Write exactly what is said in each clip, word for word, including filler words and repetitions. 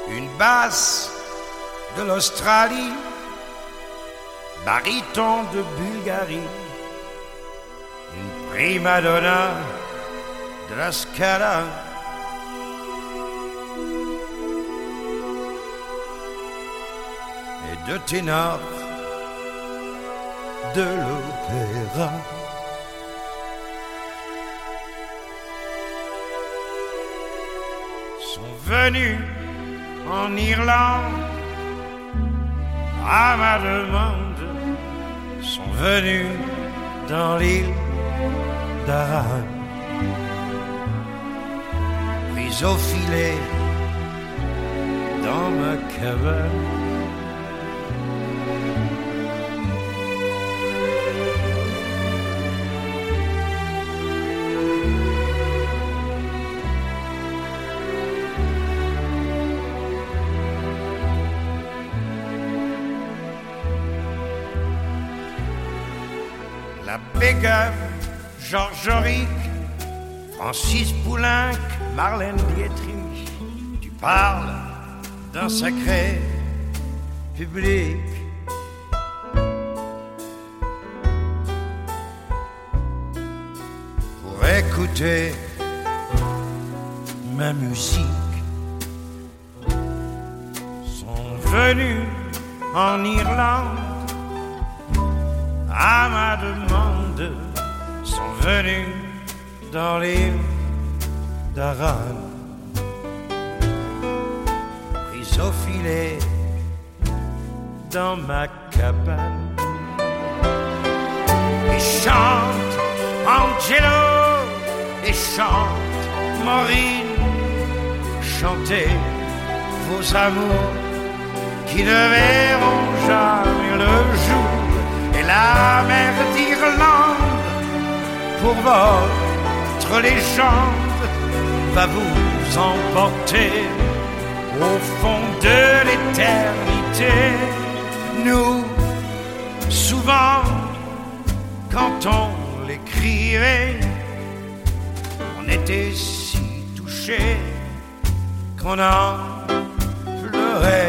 une basse de l'Australie, baryton de Bulgarie, une prima donna de la Scala, et deux ténors de l'opéra. Sont venus en Irlande à ma demande, sont venus dans l'île d'Aran, pris au filet dans ma cabane. La Bégueuf, Georges Auric, Francis Poulenc, Marlène Dietrich, tu parles d'un sacré public. Pour écouter ma musique, sont venus en Irlande à ma demande, sont venus dans l'île d'Aran, pris au filet dans ma cabane. Et chante Angelo, et chante Maureen, chantez vos amours qui ne verront jamais le jour. Et la mer d'Irlande, pour votre légende, va vous emporter au fond de l'éternité. Nous, souvent, quand on l'écrivait, on était si touchés qu'on en pleurait.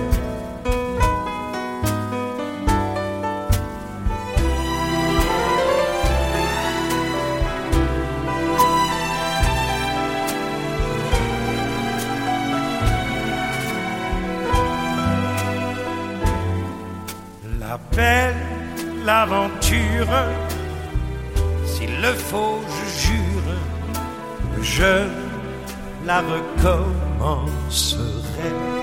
La belle l'aventure, s'il le faut, je jure, je la recommencerai.